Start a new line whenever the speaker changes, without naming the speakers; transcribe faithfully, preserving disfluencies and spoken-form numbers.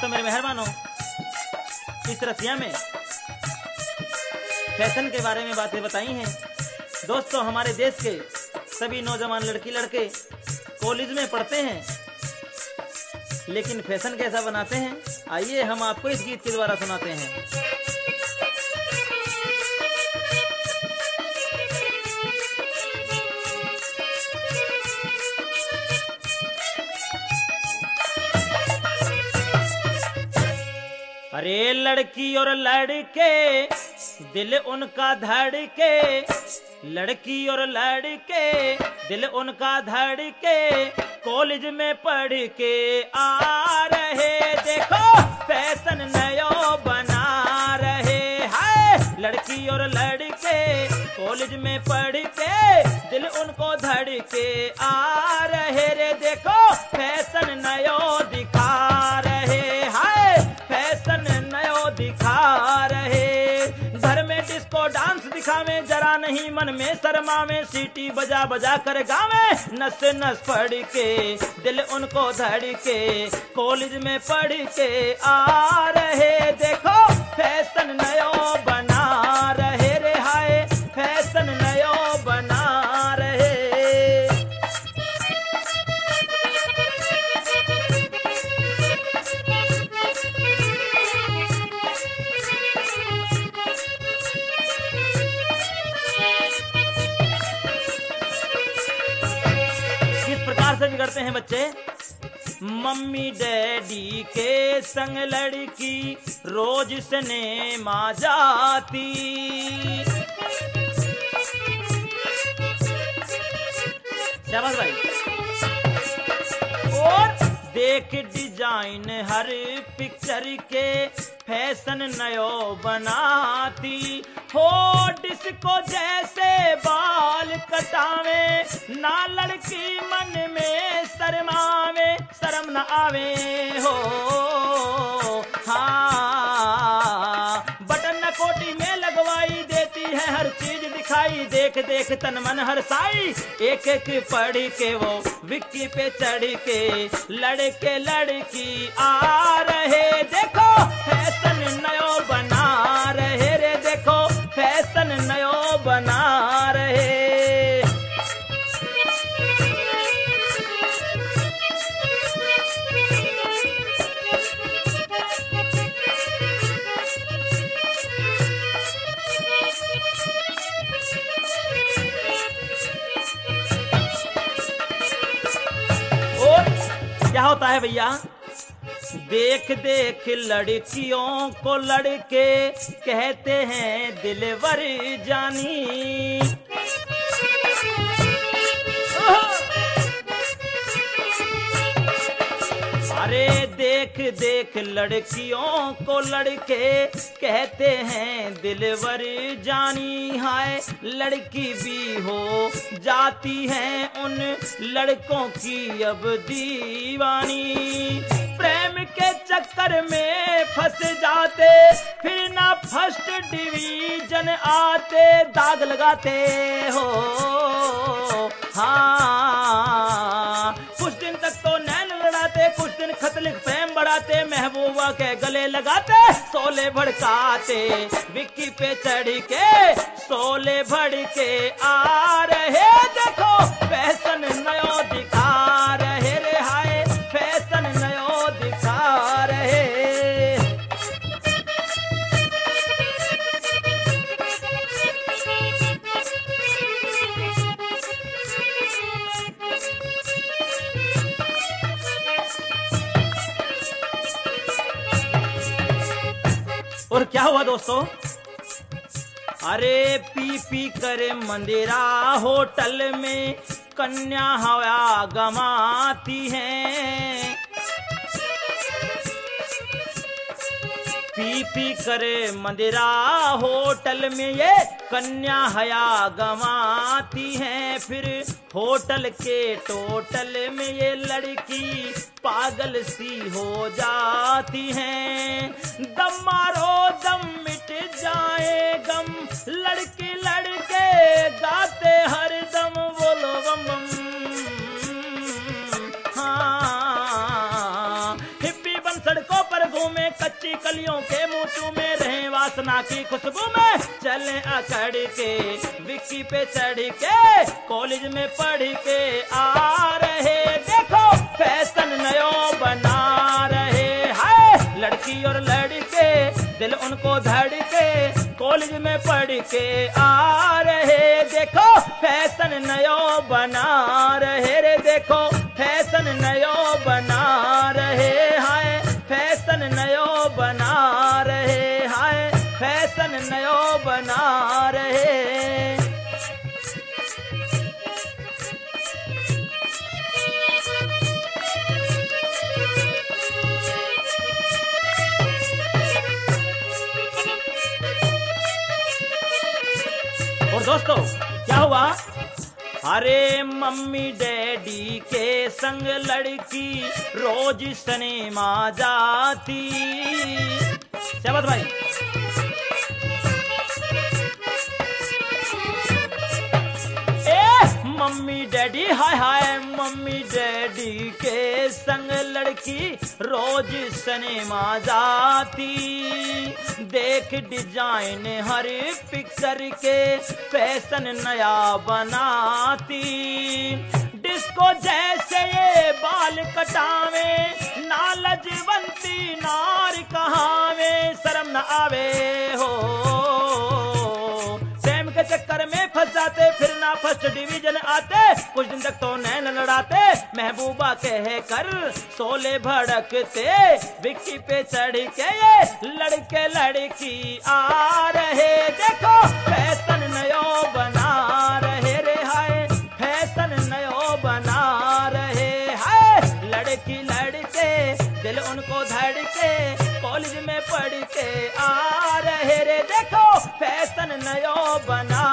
तो मेरे मेहरबानों, इस रसिया में फैशन के बारे में बातें बताई हैं। दोस्तों, हमारे देश के सभी नौजवान लड़की लड़के कॉलेज में पढ़ते हैं, लेकिन फैशन कैसा बनाते हैं, आइए हम आपको इस गीत के द्वारा सुनाते हैं। अरे लड़की और लड़के दिल उनका धड़के, लड़की और लड़के दिल उनका धड़के, कॉलेज में पढ़ के आ रहे, देखो फैशन नयो बना रहे। हाय लड़की और लड़के कॉलेज में पढ़ के दिल उनको धड़के आ रहे रे, देखो फैशन नयो दिखा रहे। हाय फैशन नयो दिखा रहे। घर में डिस्को डांस दिखावे, जरा नहीं मन में शर्मा में, सीटी बजा बजा कर गावे, नस नस पढ़ के दिल उनको धड़के, कॉलेज में पढ़ के आ रहे, देखो फैशन नयो बना रहे रे। हाय फैशन नयो बना रहे। से बिगड़ते हैं बच्चे। मम्मी डैडी के संग लड़की रोज सिनेमा जाती, शाबाश भाई। और देख डिजाइन हर पिक्चर के फैशन नयो बनाती, हो डिस्को जैसे बाल कटावे, ना लड़की मन में शर्मावे, शर्म न आवे हो। हाँ बटन न कोटी में लगवाई देती है, हर चीज दिखाई, देख देख तन मन हर साई, एक एक पढ़ के वो विक्की पे चढ़ के लड़के लड़की आ रहे, देखो फैशन नयो बना रहे रे, देखो फैशन नयो बना रहे। और क्या होता है भैया, देख देख लड़कियों को लड़के कहते हैं दिलवर जानी। अरे देख देख लड़कियों को लड़के कहते हैं दिलवर जानी। हाय लड़की भी हो जाती है उन लड़कों की अब दीवानी, प्रेम के चक्कर में फंस जाते, फिर ना फर्स्ट डिवीजन आते, दाग लगाते हो। हाँ कुछ दिन तक तो नैन लड़ाते, कुछ दिन खत लिख प्रेम बढ़ाते, महबूबा के गले लगाते, सोले भड़काते, विक्की पे चढ़ के सोले भड़ के आ रहे, देखो फैशन नयो दिखा रहे रे। हाय फैशन नयो दिखा रहे। और क्या हुआ दोस्तों, अरे पी पी करे मंदिरा होटल में कन्या हवा गमाती हैं, पी पी करे मंदिरा होटल में ये कन्या हया गंवाती हैं, फिर होटल के टोटल में ये लड़की पागल सी हो जाती हैं। दम मारो दम मिट जाए गम, लड़की लड़के गाते हर दम बोलो बम बम। हाँ हिप्पी बन सड़कों पर मुंह में कच्ची कलियों के मुंह में रहे वासना की खुशबू में चले अकड़ के विक्की पे चढ़ के कॉलेज में पढ़ के आ रहे देखो फैशन नयो बना रहे है लड़की और लड़के दिल उनको धड़के कॉलेज में पढ़ के आ रहे देखो फैशन नयो बना रहे रे देखो फैशन नयो बना रहे हाय फैशन नयो बना रहे हाय फैशन नयो बना रहे। और दोस्तों क्या हुआ अरे मम्मी डैडी के संग लड़की रोज सिनेमा जाती शहबाज भाई ए मम्मी डैडी हाय हाय मम्मी डैडी के संग लड़की रोज सिनेमा जाती देख डिजाइन हर पिक्चर के फैशन नया बनाती डिस्को जैसे ये बाल कटावे ना लजवंती नार कहावे शर्म न आवे हो प्रेम के चक्कर में फंस जाते फिर ना फर्स्ट डिवीजन आते कुछ दिन तक तो नैन लड़ाते महबूबा कह कर सोले भड़कते विक्की पे चढ़ के ये लड़के लड़की आ रहे देखो फैशन नयो बना रहे रे हाय फैशन नयो बना रहे हाय लड़की लड़के दिल उनको धड़के कॉलेज में पढ़ के आ रहे रे देखो फैशन नयो बना